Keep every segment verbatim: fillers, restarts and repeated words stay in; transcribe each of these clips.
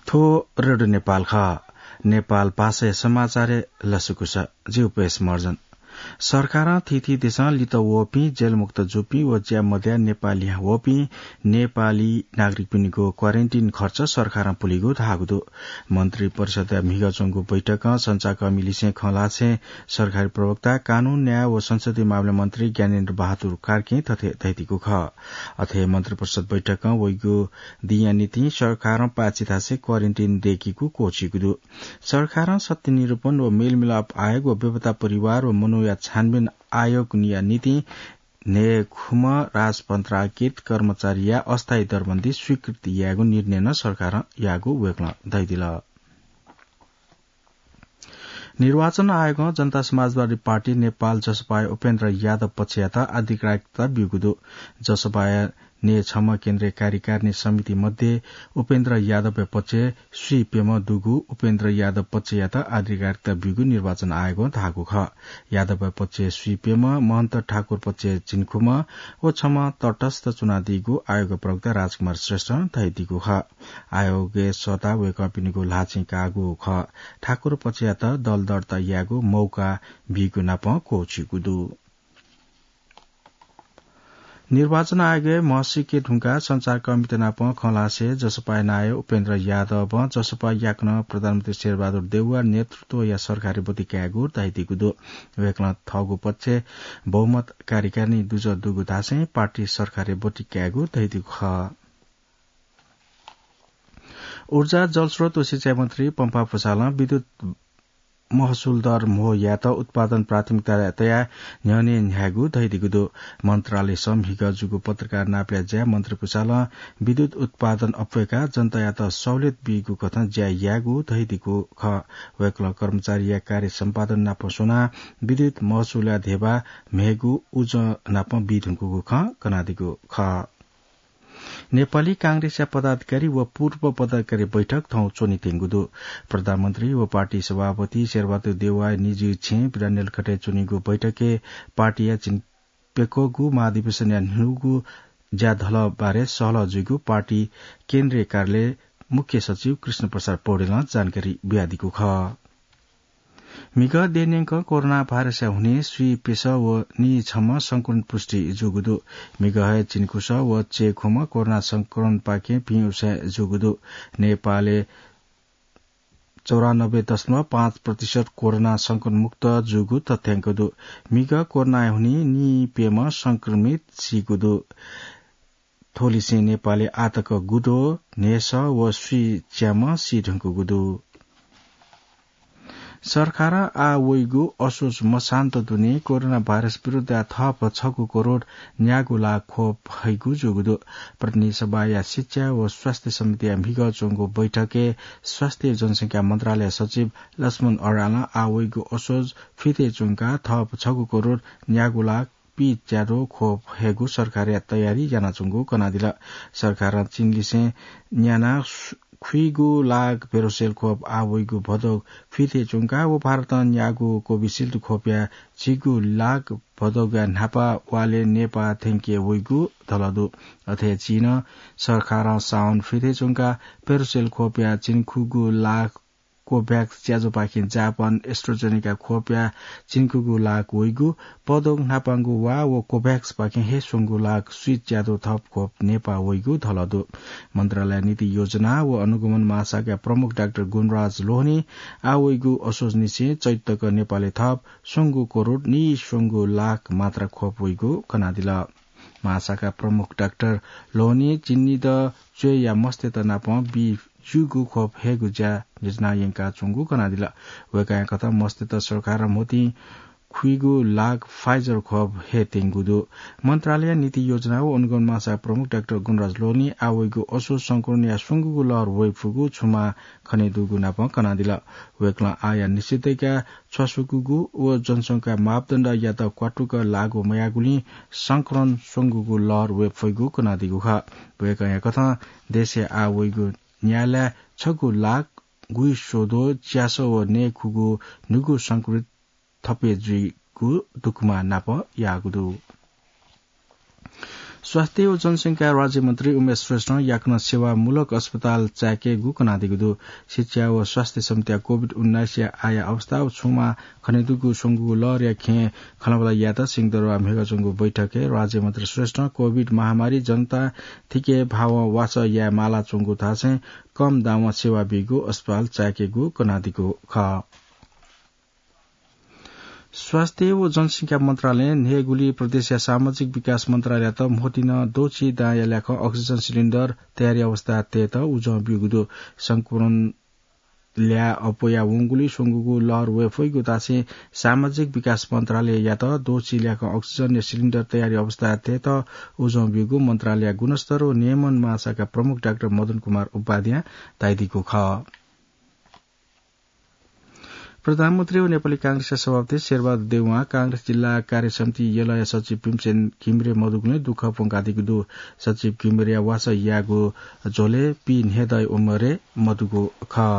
थो रेडियो नेपाल ख नेपाल पासे समाचार लसुकुस जिउपेश मर्जन सरकार थिथि देश लित वोपी जेलमुक्त जुपी व ज्या मध्य नेपाली वोपी नेपाली नागरिक पिनीको क्वारेन्टिन खर्च सरकार पुलिगो थागुदो मन्त्री परिषद मिगचोङको बैठक संचाक मिलिसे खलाछे सरकारी प्रवक्ता कानून न्याय व संसदीय मामला मन्त्री ज्ञानेन्द्र बहादुर कार्की तथे दैतिको ख अथे मन्त्री परिषद बैठक वैगो दिया नीति सरकार पाचितासे क्वारेन्टिन देखिको कोचिगुदो सरकार सत्य निरूपण व मेलमिलाप आयोग व बेपत्ता परिवार व मनो छानबिन आयोग निया नीति ने खुम राजपन्त्राकित कर्मचारी या अस्थायी दरबन्दी स्वीकृति यागो निर्णय न सरकार यागो वेक्न दैदिल निर्वाचन आयोग जनता समाजवादी पार्टी नेपाल जसपा उपेन्द्र यादव पक्षयाता आधिकारिकता बिगुदो जसपा ने छम केन्द्रीय कार्यकारिणी समिति मध्ये उपेन्द्र यादव पक्ष श्री पेम दुगु उपेन्द्र यादव पक्षयाता आधिकारिकता बिगु निर्वाचन आयोग धागु ख यादव पक्ष श्री पेम महन्त ठाकुर पक्ष चिन्खुम ओ छम तटस्थ चुनाव दिगु आयोग प्रवक्ता राजकुमार श्रेष्ठ थैदिगु ख आयोग सता वे कम्पनीको लाछि कागु ख ठाकुर पक्षयाता दल दर्ता यागु मौका बिगु नाप कोचिगुदु निर्वाचन आयोग महसिके ढुंगा संचार कमिटी नाप खलासे जसपा नाय उपेन्द्र यादव जसपा याक्न प्रधानमन्त्री शेरबहादुर देउवा नेतृत्व या सरकारी बोती क्यागु दैदिगुदो वेक्न थगु पक्ष बहुमत कार्यकारिणी दुज दुगु दासे पार्टी सरकारी बोती क्यागु दैदिगु ख ऊर्जा जलस्रोत व सिंचाई मन्त्री पम्पा भूषाल विद्युत महसुल दर मोह या त उत्पादन प्राथमिकता तया न्याने न्यागु दैदिगुदो मन्त्रालय समहिग जुगु पत्रकार नाप्या ज्या मन्त्री पुसाल विद्युत उत्पादन अप्वेका जनता या त सहुलियत बिगु कथन ज्या यागु दैदिगु ख वेक्ल कर्मचारी या कार्य सम्पादन नाप सोना विद्युत महसुल या धेबा मेगु उज नाप बिधुगु ख कनादिगु ख नेपाली कांग्रेसका पदाधिकारी व पूर्व पदाधिकारी बैठक थौ चोनी तेंगुदो प्रधानमन्त्री व पार्टी सभापति शेरबहादुर देउवा निजी छे बिरानेल खटे चुनीगु बैठके पार्टी या चिनपेकोगु महाधिवेशन या नुगु ज्या धल बारे सहल जुगु पार्टी केन्द्रीय कार्यालय मुख्य सचिव कृष्ण प्रसाद पौडेल जानकारी ब्यादिगु ख मिग देन्यंक कोरोना भाइरस हुने श्री पेश व नि छम संक्रमण पुष्टि जुगुदो मिग है चिनकुश व चेखुम कोरोना संक्रमण पाके पिउस जुगुदो नेपालले चौरानब्बे दशमलव पाँच प्रतिशत कोरोना संक्रमण मुक्त जुगु तथ्याङ्कदो मिग कोरोना हुने नि पेम संक्रमित सिगुदो थोलिसे नेपालले आतक गुदो नेस व श्री च्याम सिढुङ्कु गुदो सरकार आ वैगु असोज मशान्त दुने कोरोना भाइरस विरुद्ध थप छगु करोड़ न्यागु लाख खोप हैगु जोगुदो प्रतिनिधि सभा या शिक्षा व स्वास्थ्य समिति अम्बिग चोङको बैठके स्वास्थ्य जनसंख्या मन्त्रालय सचिव लक्ष्मण अराला आ वैगु असोज फिते चोङका थप छगु करोड़ न्यागु लाख पी च्यारो खोप हेगु सरकार तयारी जाना चुङ्गु कनादिला सरकार चिनलिसे न्याना खुइगु लाग पेरोसेल खोप आवैगु भदौ फिथे चुङ्का व भारत न्यागु कोविशिल्ड खोप्या चिगु लाग भदौगा नापा वाले नेपा थेंके वैगु धलदु अथे चीन सरकार साउन फिथे चुङ्का पेरोसेल खोप्या चिनखुगु लाग कोभ्याक्स च्याजो पाखिन जापान एस्ट्रोजेनिका खोप्या चिनकुगु लाग वैगु पदोङ नापाङ्गु वा व कोभ्याक्स पाखिन हे सुङ्गु लाग स्विच च्यादो थप खोप नेपा वैगु धलदो मन्त्रालय नीति योजना व अनुगमन महाशाखा प्रमुख डाक्टर गुणराज लोहनी आ वैगु असोज निसे चैतक नेपालले थप सुङ्गु करोड़ नि सुङ्गु लाख मात्रा खोप वैगु कनादिला महाशाखा प्रमुख डाक्टर लोहनी चिन्नी द चोय या मस्ते त नाप बी जुगु खोप हेगु ज्या योजना यंका चुङ्गु कनादिला वेका कथा मस्ते त सरकार मोती खुइगु लाग फाइजर खोप हे तेंगुदो मन्त्रालय नीति योजना व अनुगमन महाशाखा प्रमुख डाक्टर गुणराज लोहनी आवैगु असो संक्रमण या सुङ्गुगु लहर वैफुगु छुमा खनेदुगु नाप कनादिला वेक्ला आया निश्चितैका छसुगुगु व जनसंख्या मापदण्ड या त क्वाटुक लागु मयागुली संक्रमण सुङ्गुगु लहर वैफुगु कनादिगु खा वेका कथा देशे आवैगु न्यायालय छगु लाख गुई सोधो च्यासो व ने खुगु नुगु संक्रमित थपे जुइगु दुकुमा नाप यागुदु स्वास्थ्य व जनसंख्या राज्य मन्त्री उमेश श्रेष्ठ याकन सेवामूलक अस्पताल चाके गुकना दिगुदु शिक्षा व स्वास्थ्य समिति कोविड उन्नाइस या आया अवस्था छुमा खनेदुगु सोंगु लर या खे खलबला याता सिंहदरवा मेघचंगु बैठके राज्य मन्त्री श्रेष्ठ कोविड महामारी जनता थिके भाव वाच या माला चंगु थासे कम दाम सेवा बिगु अस्पताल चाके गु कनादिगु ख स्वास्थ्य व जनसंख्या मन्त्रालय नेगुली प्रदेश सामाजिक विकास मन्त्रालय त मोतिन दोची दाया ल्याख अक्सिजन सिलिन्डर तयारी अवस्था ते त उज बिगुदो संकुलन ल्या अपोया वंगुली सोंगुगु लहर वेफैगु तासे सामाजिक विकास मन्त्रालय या त दोची ल्याख अक्सिजन या सिलिन्डर तयारी अवस्था ते त उज बिगु मन्त्रालय गुणस्तर व नियमन महाशाखा प्रमुख डाक्टर मदन कुमार उपाध्याय ताइदिको ख प्रधानमन्त्री व नेपाली कांग्रेसका सभापति शेरबहादुर देउवा कांग्रेस जिल्ला कार्य समिति यलय सचिव भीमसेन घिमिरे मधुगुले दुःख पंकादिगु दु सचिव घिमिरे वास यागु झोले पी नेदय उमरे मधुगु ख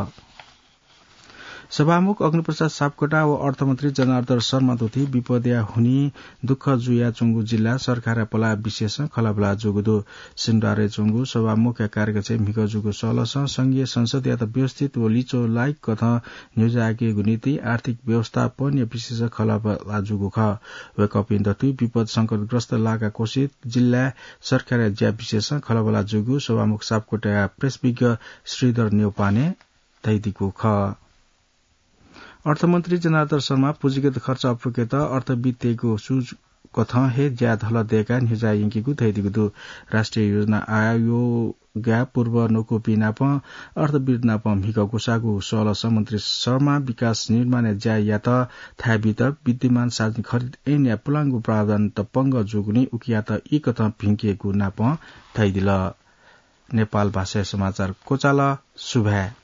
सभामुख अग्निप्रसाद सापकोटा व अर्थमन्त्री जनार्दन शर्मा दोथी विपद्या हुनी दुःख जुया चुंगु जिल्ला सरकार पला विशेष खलाबला जोगुदो सिन्डारे चुंगु सभामुख कार्यकर्ता मिकजुगु सलस संघीय संसद या त व्यवस्थित व लिचो लाइक कथ न्युजाके गुनीति आर्थिक व्यवस्थापन या विशेष खलाबला जुगु ख वे कपिन दतु विपद संकटग्रस्त लागा कोसित जिल्ला सरकार ज्या विशेष खलाबला जुगु सभामुख सापकोटा प्रेसविज्ञ श्रीधर न्यौपाने तैदिको ख अर्थमन्त्री जनार्दन शर्मा पुँजीगत खर्च अपुकेत अर्थवित्तको सुज कथ हे ज्या धल देका निजा यंकीगु थैदिगु राष्ट्रिय योजना आयोग पूर्व नोको पिनाप अर्थविदनाप मिकको सागु सलस मन्त्री शर्मा विकास निर्माण ज्या या त थाबित विद्यमान सार्वजनिक खरिद ऐन या पुलांगु प्रावधान त पंग जोगुनी उकिया त ई कथ भिंकिएको नाप थैदिल नेपाल भाषा समाचार कोचाला सुभा